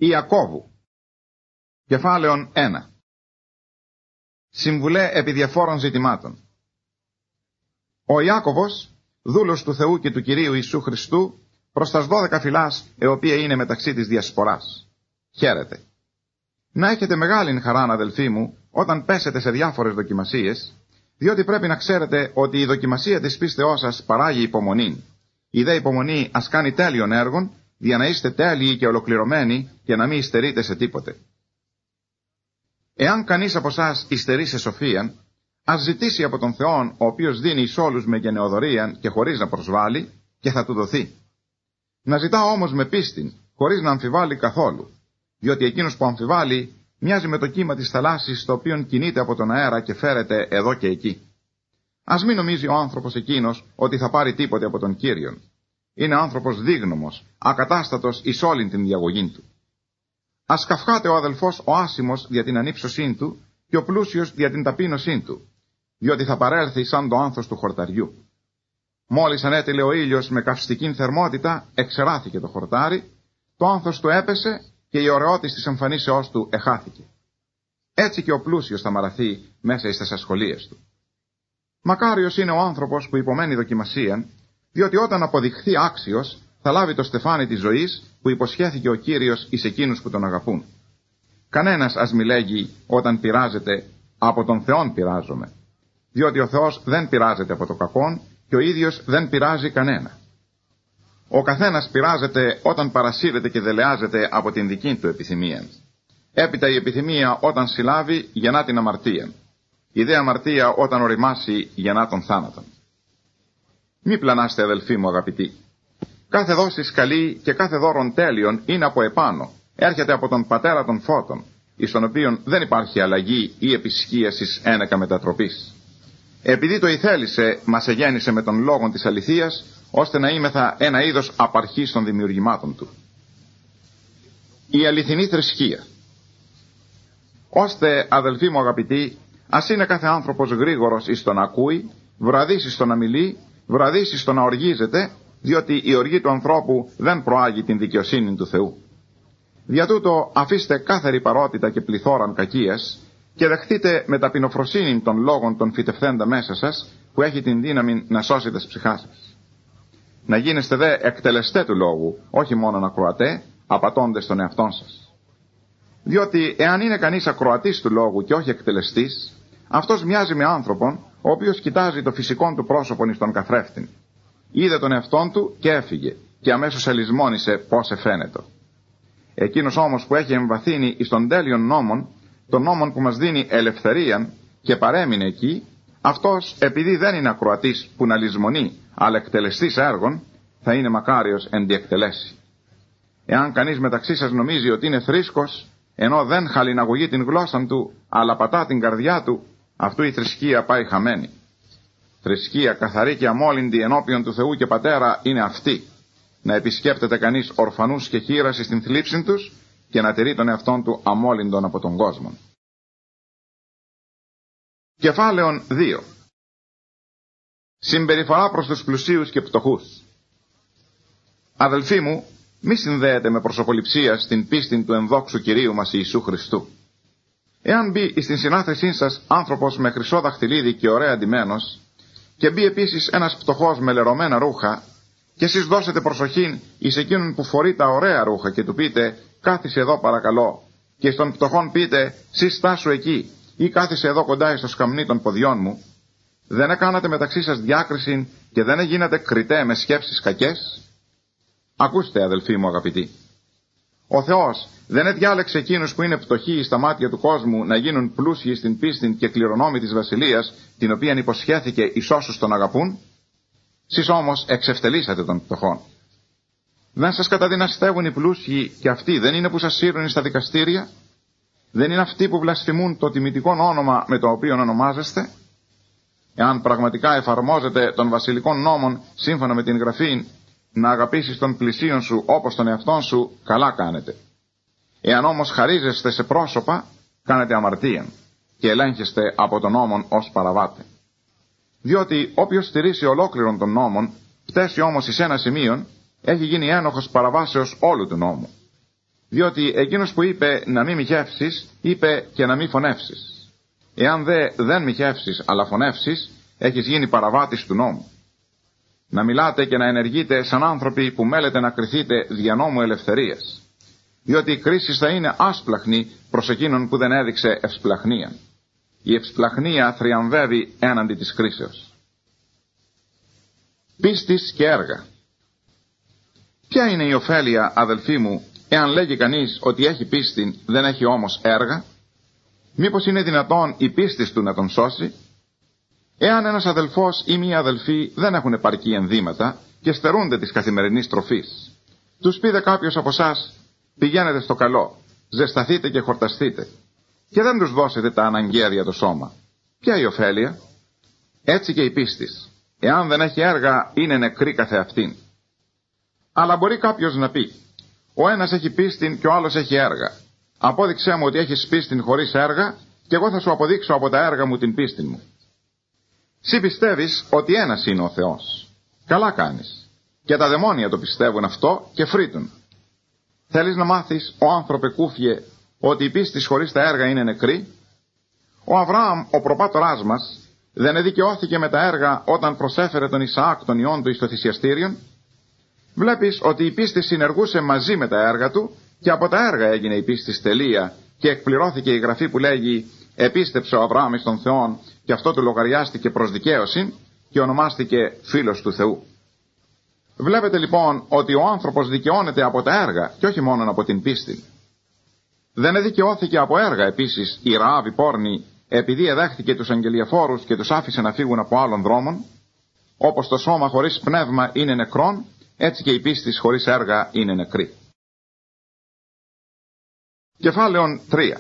Ιακώβου. Κεφάλαιον 1. Συμβουλέ επί διαφόρων ζητημάτων. Ο Ιάκωβος, δούλος του Θεού και του Κυρίου Ιησού Χριστού, προς τας 12 φυλάς, οι οποία είναι μεταξύ της διασποράς. Χαίρετε. Να έχετε μεγάλην χαράν, αδελφοί μου, όταν πέσετε σε διάφορες δοκιμασίες, διότι πρέπει να ξέρετε ότι η δοκιμασία της πίστεώς σας παράγει υπομονή. Η δε υπομονή ας κάνει τέλειων έργων, για να είστε τέλειοι και ολοκληρωμένοι και να μην υστερείτε σε τίποτε. Εάν κανείς από εσάς υστερεί σε σοφίαν, ας ζητήσει από τον Θεόν, ο οποίος δίνει εις όλους με γενεοδορίαν και χωρίς να προσβάλλει, και θα του δοθεί. Να ζητά όμως με πίστην, χωρίς να αμφιβάλλει καθόλου, διότι εκείνος που αμφιβάλλει μοιάζει με το κύμα της θαλάσσης, το οποίο κινείται από τον αέρα και φέρεται εδώ και εκεί. Ας μην νομίζει ο άνθρωπος εκείνος ότι θα πάρει τίποτε από τον Κύριον. Είναι άνθρωπος δίγνωμος, ακατάστατος εις όλην την διαγωγή του. Ας καυχάται ο αδελφός ο άσημος δια την ανύψωσήν του και ο πλούσιος δια την ταπείνωσήν του, διότι θα παρέλθει σαν το άνθος του χορταριού. Μόλις ανέτειλε ο ήλιος με καυστικήν θερμότητα, εξεράθηκε το χορτάρι, το άνθος του έπεσε και η ωραιότης της εμφανίσεώς του εχάθηκε. Έτσι και ο πλούσιος θα μαραθεί μέσα εις τις ασχολίες του. Μακάριος είναι ο άνθρωπος που υπομένει δοκιμασίαν, διότι όταν αποδειχθεί άξιος, θα λάβει το στεφάνι της ζωής που υποσχέθηκε ο Κύριος εις εκείνους που τον αγαπούν. Κανένας ας μη λέγει όταν πειράζεται, από τον Θεόν πειράζομαι, διότι ο Θεός δεν πειράζεται από το κακόν και ο ίδιος δεν πειράζει κανένα. Ο καθένας πειράζεται όταν παρασύρεται και δελεάζεται από την δική του επιθυμία. Έπειτα η επιθυμία όταν συλλάβει γεννά την αμαρτία. Η δε αμαρτία όταν οριμάσει γεννά τον θάνατον. Μη πλανάστε, αδελφοί μου αγαπητοί. Κάθε δόση καλή και κάθε δώρον τέλειον είναι από επάνω, έρχεται από τον Πατέρα των Φώτων, εις τον οποίον δεν υπάρχει αλλαγή ή επισκίασης ένεκα μετατροπής. Επειδή το ηθέλησε, μας εγέννησε με τον λόγον της αληθείας, ώστε να είμεθα ένα είδος απαρχής των δημιουργημάτων του. Η αληθινή θρησκεία. Ώστε, αδελφοί μου αγαπητοί, ας είναι κάθε άνθρωπος γρήγορος εις το να ακούει, βραδύς εις το να μιλεί, βραδύς εις το να οργίζεται, διότι η οργή του ανθρώπου δεν προάγει την δικαιοσύνη του Θεού. Δια τούτο αφήστε κάθε ρυπαρότητα και πληθώραν κακίας και δεχτείτε με ταπεινοφροσύνη των λόγων των φυτευθέντα μέσα σας, που έχει την δύναμη να σώσει τις ψυχάς σας. Να γίνεστε δε εκτελεστέ του λόγου, όχι μόνον ακροατέ, απατώντες τον εαυτόν σας. Διότι εάν είναι κανείς ακροατής του λόγου και όχι εκτελεστής, αυτός μοιάζει με άνθρωπον, ο οποίος κοιτάζει το φυσικό του πρόσωπον εις τον καθρέφτην. Είδε τον εαυτόν του και έφυγε, και αμέσως ελισμόνησε πώς εφαίνεται. Εκείνος όμως που έχει εμβαθύνει εις τον τέλειον νόμον, τον νόμον που μας δίνει ελευθερίαν και παρέμεινε εκεί, αυτός επειδή δεν είναι ακροατής που να λησμονεί, αλλά εκτελεστής έργων, θα είναι μακάριος εν διεκτελέσει. Εάν κανείς μεταξύ σας νομίζει ότι είναι θρήσκος, ενώ δεν χαλιναγωγεί την γλώσσα του, αλλά πατά την καρδιά του, αυτού η θρησκεία πάει χαμένη. Θρησκεία καθαρή και αμόλυντη ενώπιον του Θεού και Πατέρα είναι αυτή, να επισκέπτεται κανείς ορφανούς και χήραση στην θλίψη τους και να τηρεί τον εαυτόν του αμόλυντον από τον κόσμο. Κεφάλαιον 2. Συμπεριφορά προς τους πλουσίους και πτωχούς. Αδελφοί μου, μη συνδέετε με προσωποληψία στην πίστη του ενδόξου Κυρίου μας Ιησού Χριστού. Εάν μπει στην συνάθρησή σας άνθρωπος με χρυσό δαχτυλίδι και ωραία ντυμένος, και μπει επίσης ένας πτωχός με λερωμένα ρούχα, και εσείς δώσετε προσοχή εις εκείνον που φορεί τα ωραία ρούχα και του πείτε «Κάθισε εδώ παρακαλώ», και στον πτωχόν πείτε «Συ στάσου εκεί» ή «Κάθισε εδώ κοντά στο σκαμνί των ποδιών μου», δεν έκανατε μεταξύ σας διάκριση και δεν έγινατε κριτέ με σκέψεις κακές? Ακούστε, αδελφοί μου αγαπητοί. Ο Θεός δεν εδιάλεξε εκείνους που είναι πτωχοί στα μάτια του κόσμου να γίνουν πλούσιοι στην πίστη και κληρονόμοι της Βασιλείας, την οποία υποσχέθηκε εις όσους τον αγαπούν? Σεις όμως εξευτελίσατε των πτωχών. Δεν σας καταδυναστεύουν οι πλούσιοι και αυτοί δεν είναι που σας σύρουν στα δικαστήρια? Δεν είναι αυτοί που βλασφημούν το τιμητικό όνομα με το οποίο ονομάζεστε? Εάν πραγματικά εφαρμόζετε των βασιλικών νόμων σύμφωνα με την Γραφή, να αγαπήσεις τον πλησίον σου όπως τον εαυτόν σου, καλά κάνετε. Εάν όμως χαρίζεστε σε πρόσωπα, κάνετε αμαρτία και ελέγχεστε από τον νόμον ως παραβάτε. Διότι όποιος στηρίσει ολόκληρον των νόμων, φτάσει όμως εις ένα σημείο, έχει γίνει ένοχος παραβάσεως όλου του νόμου. Διότι εκείνος που είπε να μην μοιχεύσεις, είπε και να μην φωνεύσεις. Εάν δεν μοιχεύσεις αλλά φωνεύσεις, έχεις γίνει παραβάτης του νόμου. Να μιλάτε και να ενεργείτε σαν άνθρωποι που μέλετε να κριθείτε δια νόμου ελευθερίας. Διότι η κρίση θα είναι άσπλαχνη προς εκείνον που δεν έδειξε ευσπλαχνία. Η ευσπλαχνία θριαμβεύει έναντι της κρίσεως. Πίστης και έργα. Ποια είναι η ωφέλεια, αδελφοί μου, εάν λέγει κανείς ότι έχει πίστη, δεν έχει όμως έργα? Μήπως είναι δυνατόν η πίστη του να τον σώσει? Εάν ένας αδελφός ή μία αδελφή δεν έχουν επαρκή ενδύματα και στερούνται της καθημερινής τροφής, τους πείτε κάποιος από εσάς, πηγαίνετε στο καλό, ζεσταθείτε και χορταστείτε, και δεν τους δώσετε τα αναγκαία για το σώμα. Ποια η ωφέλεια? Έτσι και η πίστης, εάν δεν έχει έργα, είναι νεκρή καθεαυτήν. Αλλά μπορεί κάποιος να πει, ο ένας έχει πίστην και ο άλλος έχει έργα. Απόδειξέ μου ότι έχεις πίστην χωρίς έργα, και εγώ θα σου αποδείξω από τα έργα μου την πίστην μου. Συ πιστεύεις ότι ένας είναι ο Θεός. Καλά κάνεις. Και τα δαιμόνια το πιστεύουν αυτό και φρύτουν. Θέλεις να μάθεις, ο άνθρωπε κούφιε, ότι η πίστη χωρίς τα έργα είναι νεκρή? Ο Αβραάμ, ο προπάτοράς μας, δεν εδικαιώθηκε με τα έργα όταν προσέφερε τον Ισαάκ τον ιόν του εις το θυσιαστήριον? Βλέπεις ότι η πίστη συνεργούσε μαζί με τα έργα του, και από τα έργα έγινε η πίστη τελεία, και εκπληρώθηκε η γραφή που λέγει «Επίστεψε ο Αβραάμ εις τον Θεόν, και αυτό του λογαριάστηκε προς δικαίωσιν, και ονομάστηκε φίλος του Θεού». Βλέπετε λοιπόν ότι ο άνθρωπος δικαιώνεται από τα έργα και όχι μόνο από την πίστη. Δεν εδικαιώθηκε από έργα επίσης η Ραάβ η πόρνη, επειδή εδέχθηκε τους αγγελιαφόρους και τους άφησε να φύγουν από άλλων δρόμων? Όπως το σώμα χωρίς πνεύμα είναι νεκρόν, έτσι και η πίστη χωρίς έργα είναι νεκρή. Κεφάλαιον 3.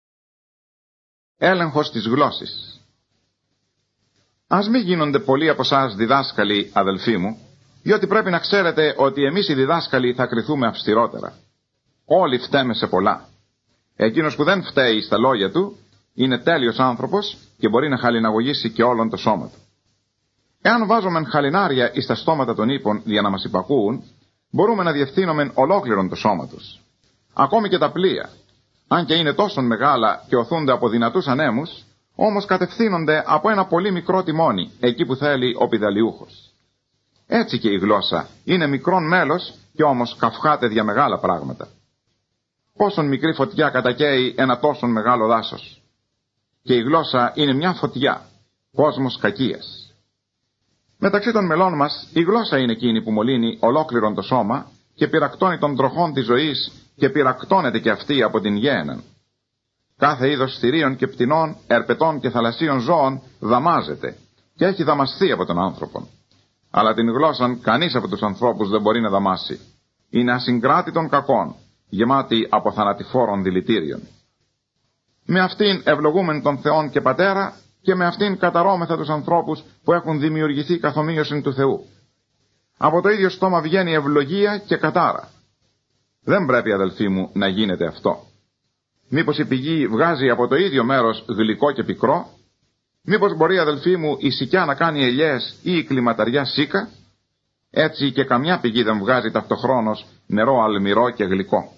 Έλεγχος της γλώσσης. Ας μην γίνονται πολλοί από εσάς διδάσκαλοι, αδελφοί μου, διότι πρέπει να ξέρετε ότι εμείς οι διδάσκαλοι θα κριθούμε αυστηρότερα. Όλοι φταίμε σε πολλά. Εκείνος που δεν φταίει στα λόγια του είναι τέλειος άνθρωπος και μπορεί να χαλιναγωγήσει και όλον το σώμα του. Εάν βάζομεν χαλινάρια εις τα στόματα των ύπων για να μας υπακούουν, μπορούμε να διευθύνομεν ολόκληρον το σώμα τους. Ακόμη και τα πλοία, αν και είναι τόσο μεγάλα και οθούνται από δυνατούς ανέμους, όμως κατευθύνονται από ένα πολύ μικρό τιμόνι, εκεί που θέλει ο πηδαλιούχος. Έτσι και η γλώσσα είναι μικρόν μέλος και όμως καυχάται για μεγάλα πράγματα. Πόσον μικρή φωτιά κατακαίει ένα τόσο μεγάλο δάσος. Και η γλώσσα είναι μια φωτιά, κόσμος κακίας. Μεταξύ των μελών μας η γλώσσα είναι εκείνη που μολύνει ολόκληρον το σώμα και πυρακτώνει των τροχών της ζωής και πυρακτώνεται και αυτή από την γέαιναν. Κάθε είδος θηρίων και πτηνών, ερπετών και θαλασσίων ζώων δαμάζεται και έχει δαμαστεί από τον άνθρωπον. Αλλά την γλώσσαν κανείς από τους ανθρώπους δεν μπορεί να δαμάσει. Είναι ασυγκράτητον κακών, γεμάτη από θανατηφόρων δηλητήριων. Με αυτήν ευλογούμεν τον Θεόν και Πατέρα, και με αυτήν καταρώμεθα τους ανθρώπους που έχουν δημιουργηθεί καθ' ομοίωσιν του Θεού. Από το ίδιο στόμα βγαίνει ευλογία και κατάρα. Δεν πρέπει, αδελφοί μου, να γίνεται αυτό. Μήπως η πηγή βγάζει από το ίδιο μέρος γλυκό και πικρό? Μήπως μπορεί, αδελφοί μου, η σικιά να κάνει ελιές ή η κλιματαριά σίκα? Έτσι και καμιά πηγή δεν βγάζει ταυτοχρόνως νερό αλμυρό και γλυκό.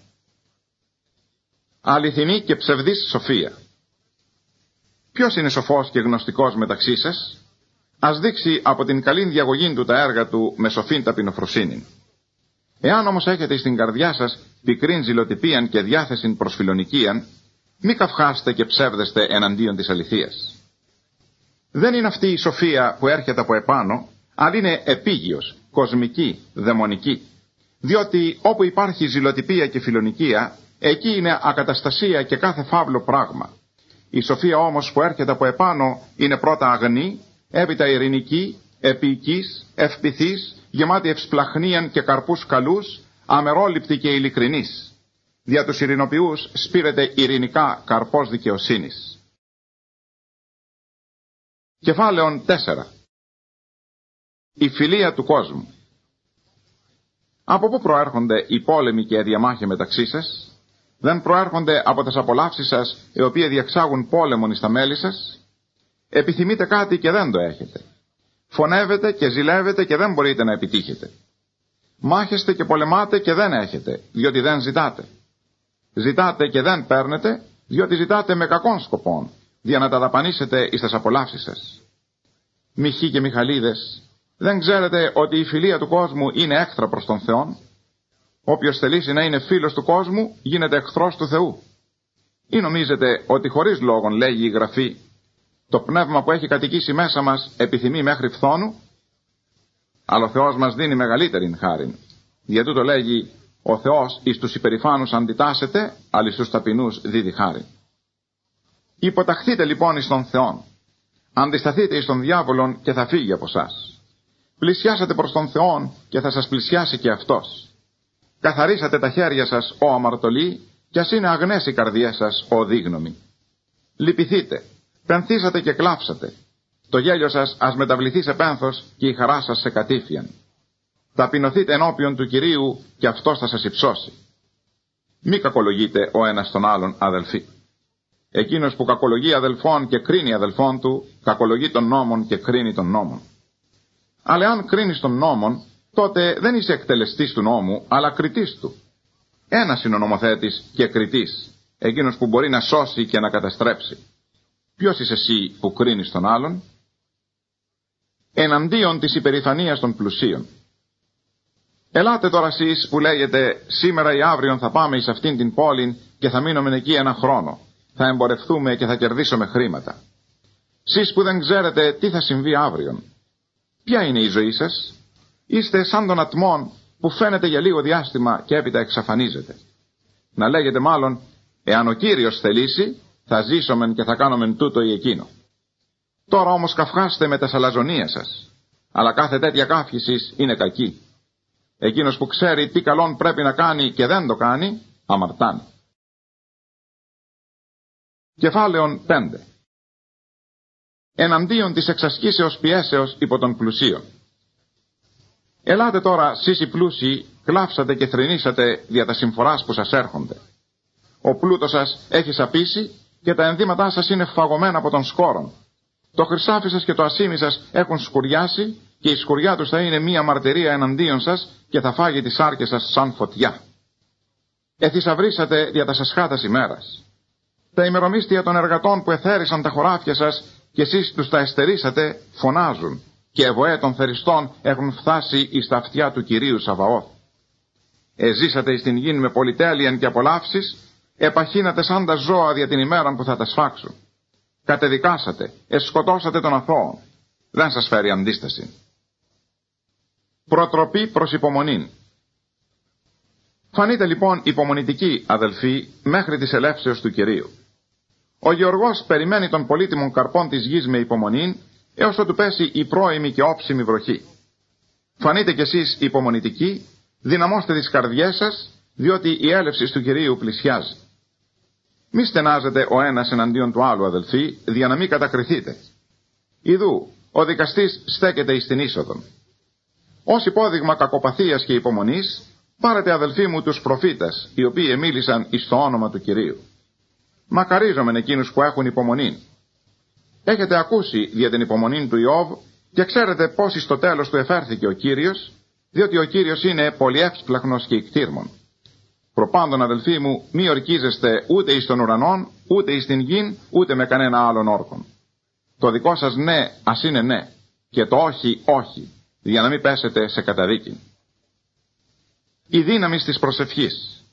Αληθινή και ψευδής σοφία. Ποιος είναι σοφός και γνωστικός μεταξύ σας? Ας δείξει από την καλή διαγωγή του τα έργα του με σοφήν ταπεινοφροσύνην. Εάν όμως έχετε στην καρδιά σας πικρήν ζηλοτυπίαν και διάθεσιν προς φιλονικίαν, μη καυχάστε και ψεύδεστε εναντίον της αληθείας. Δεν είναι αυτή η σοφία που έρχεται από επάνω, αλλά είναι επίγειος, κοσμική, δαιμονική. Διότι όπου υπάρχει ζηλοτυπία και φιλονικία, εκεί είναι ακαταστασία και κάθε φαύλο πράγμα. Η σοφία όμως που έρχεται από επάνω είναι πρώτα αγνή, έπειτα ειρηνική, επίοικης, ευπηθής, γεμάτη ευσπλαχνίαν και καρπούς καλούς, αμερόληπτη και ειλικρινής. Δια τους ειρηνοποιούς σπείρεται ειρηνικά καρπός δικαιοσύνης. Κεφάλαιον 4. Η φιλία του κόσμου. Από πού προέρχονται οι πόλεμοι και οι διαμάχοι μεταξύ σας? Δεν προέρχονται από τις απολαύσεις σας, οι οποίες διεξάγουν πόλεμον εις τα μέλη σας? Επιθυμείτε κάτι και δεν το έχετε. Φωνεύετε και ζηλεύετε και δεν μπορείτε να επιτύχετε. Μάχεστε και πολεμάτε και δεν έχετε, διότι δεν ζητάτε. Ζητάτε και δεν παίρνετε, διότι ζητάτε με κακών σκοπών, για να τα δαπανίσετε εις τας απολαύσεις σας. Μιχοί και Μιχαλίδες, δεν ξέρετε ότι η φιλία του κόσμου είναι έχθρα προς τον Θεόν? Όποιος θελήσει να είναι φίλος του κόσμου, γίνεται εχθρός του Θεού. Ή νομίζετε ότι χωρίς λόγον λέγει η Γραφή, το πνεύμα που έχει κατοικήσει μέσα μας επιθυμεί μέχρι φθόνου? Αλλά ο Θεός μας δίνει μεγαλύτερην χάριν. Για τούτο λέγει, ο Θεός εις τους υπερηφάνους αντιτάσσεται, αλλά εις τους ταπεινούς δίδει χάριν. Υποταχθείτε λοιπόν εις τον Θεόν. Αντισταθείτε εις τον διάβολον και θα φύγει από σας. Πλησιάσατε προς τον Θεόν και θα σας πλησιάσει και Αυτός. Καθαρίσατε τα χέρια σας, ο αμαρτωλοί, κι ας είναι αγνές οι καρδιές σας, ο δίγνωμοι. Λυπηθείτε, πενθήσατε και κλάψατε. Το γέλιο σας ας μεταβληθεί σε πένθος και η χαρά σας σε κατήφιαν. Ταπεινωθείτε ενώπιον του Κυρίου και Αυτός θα σας υψώσει. Μη κακολογείτε ο ένας τον άλλον, αδελφοί. Εκείνος που κακολογεί αδελφόν και κρίνει αδελφόν του, κακολογεί τον νόμον και κρίνει τον νόμον. Αλλά αν κρίνεις τον νόμον, τότε δεν είσαι εκτελεστής του νόμου, αλλά κριτής του. Ένας είναι ο νομοθέτης και κριτής, εκείνος που μπορεί να σώσει και να καταστρέψει. Ποιος είσαι εσύ που κρίνεις τον άλλον? Εναντίον της υπερηφανίας των πλουσίων. Ελάτε τώρα εσείς που λέγετε, σήμερα ή αύριον θα πάμε εις αυτήν την πόλη και θα μείνουμε εκεί ένα χρόνο. Θα εμπορευτούμε και θα κερδίσουμε χρήματα. Σεις που δεν ξέρετε τι θα συμβεί αύριον. Ποια είναι η ζωή σας? Είστε σαν τον ατμόν που φαίνεται για λίγο διάστημα και έπειτα εξαφανίζεται. Να λέγετε μάλλον, εάν ο Κύριος θελήσει, θα ζήσομεν και θα κάνομεν τούτο ή εκείνο. Τώρα όμως καυχάστε με τα σαλαζονία σας. Αλλά κάθε τέτοια καύχησης είναι κακή. Εκείνος που ξέρει τι καλόν πρέπει να κάνει και δεν το κάνει, αμαρτάνει. Κεφάλαιον 5. Εναντίον της εξασκήσεως πιέσεως υπό των πλουσίων. Ελάτε τώρα, σεις οι πλούσιοι, κλάψατε και θρηνήσατε δια τα συμφοράς που σας έρχονται. Ο πλούτος σας έχει σαπίσει και τα ενδύματά σας είναι φαγωμένα από τον σκόρον. Το χρυσάφι σας και το ασίμι σας έχουν σκουριάσει και η σκουριά τους θα είναι μία μαρτυρία εναντίον σας και θα φάγει τις άρκες σας σαν φωτιά. Εθησαυρίσατε δια τα σασχάτας ημέρας. Τα ημερομίσθια των εργατών που εθέρισαν τα χωράφια σας και εσείς τους τα εστερίσατε φωνάζουν και ευωέ των θεριστών έχουν φτάσει εις τα αυτιά του Κυρίου Σαβαώθ. Εζήσατε εις την γην με πολυτέλειαν και απολαύσεις, επαχύνατε σαν τα ζώα δια την ημέραν που θα τα σφάξουν. Κατεδικάσατε, εσκοτώσατε τον αθώο. Δεν σας φέρει αντίσταση. Προτροπή προς υπομονήν. Φανείτε λοιπόν υπομονητικοί, αδελφοί, μέχρι της ελεύσεως του Κυρίου. Ο γεωργός περιμένει των πολύτιμων καρπών της γης με υπομονήν, έως ότου πέσει η πρώιμη και όψιμη βροχή. Φανείτε κι εσείς υπομονητικοί, δυναμώστε τις καρδιές σας, διότι η έλευση του Κυρίου πλησιάζει. Μη στενάζετε ο ένας εναντίον του άλλου, αδελφοί, δια να μην κατακριθείτε. Ιδού, ο δικαστής στέκεται εις την είσοδον. Ως υπόδειγμα κακοπαθίας και υπομονής, πάρετε, αδελφοί μου, τους προφήτες, οι οποίοι μίλησαν εις το όνομα του Κυρίου. Μακαρίζομεν εκείνους που έχουν υπομονή. Έχετε ακούσει δια την υπομονή του Ιώβ και ξέρετε πώς εις το τέλος του εφέρθηκε ο Κύριος, διότι ο Κύριος είναι πολυεύσπλαχνος και ικτήρμον. Προπάντων, αδελφοί μου, μη ορκίζεστε ούτε εις τον ουρανόν, ούτε εις την γην, ούτε με κανένα άλλον όρκον. Το δικό σας ναι ας είναι ναι, και το όχι όχι, για να μην πέσετε σε καταδίκη. Η δύναμη της προσευχής.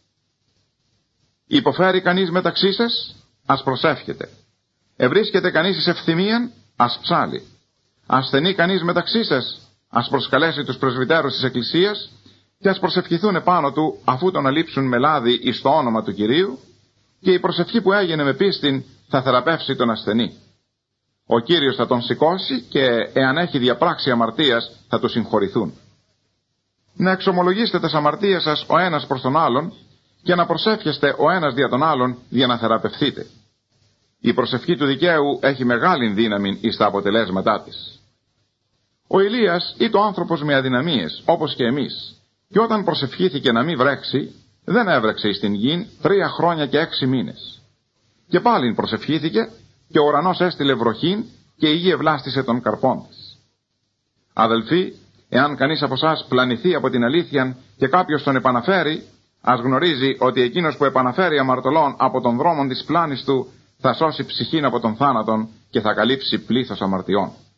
Υποφέρει κανείς μεταξύ σας, ας προσεύχεται. Ευρίσκεται κανείς εις ευθυμίαν, ας ψάλει. Ασθενεί κανείς μεταξύ σας, ας προσκαλέσει τους πρεσβυτέρους της Εκκλησίας και ας προσευχηθούν επάνω του, αφού τον αλείψουν με λάδι εις το όνομα του Κυρίου, και η προσευχή που έγινε με πίστην θα θεραπεύσει τον ασθενή. Ο Κύριος θα τον σηκώσει και εάν έχει διαπράξει αμαρτίας θα του συγχωρηθούν. Να εξομολογήσετε τις αμαρτίες σας ο ένας προς τον άλλον και να προσεύχεστε ο ένας δια τον άλλον για να θεραπευθείτε. Η προσευχή του δικαίου έχει μεγάλη δύναμη εις τα αποτελέσματά της. Ο Ηλίας ήταν άνθρωπος με αδυναμίες, όπως και εμείς, και όταν προσευχήθηκε να μην βρέξει, δεν έβρεξε εις την γην 3 χρόνια και 6 μήνες. Και πάλιν προσευχήθηκε και ο ουρανός έστειλε βροχήν και η γη ευλάστησε των καρπών της. Αδελφοί, εάν κανείς από εσάς πλανηθεί από την αλήθεια και κάποιος τον επαναφέρει, Ας γνωρίζει ότι εκείνος που επαναφέρει αμαρτωλών από τον δρόμο της πλάνης του θα σώσει ψυχήν από τον θάνατον και θα καλύψει πλήθος αμαρτιών.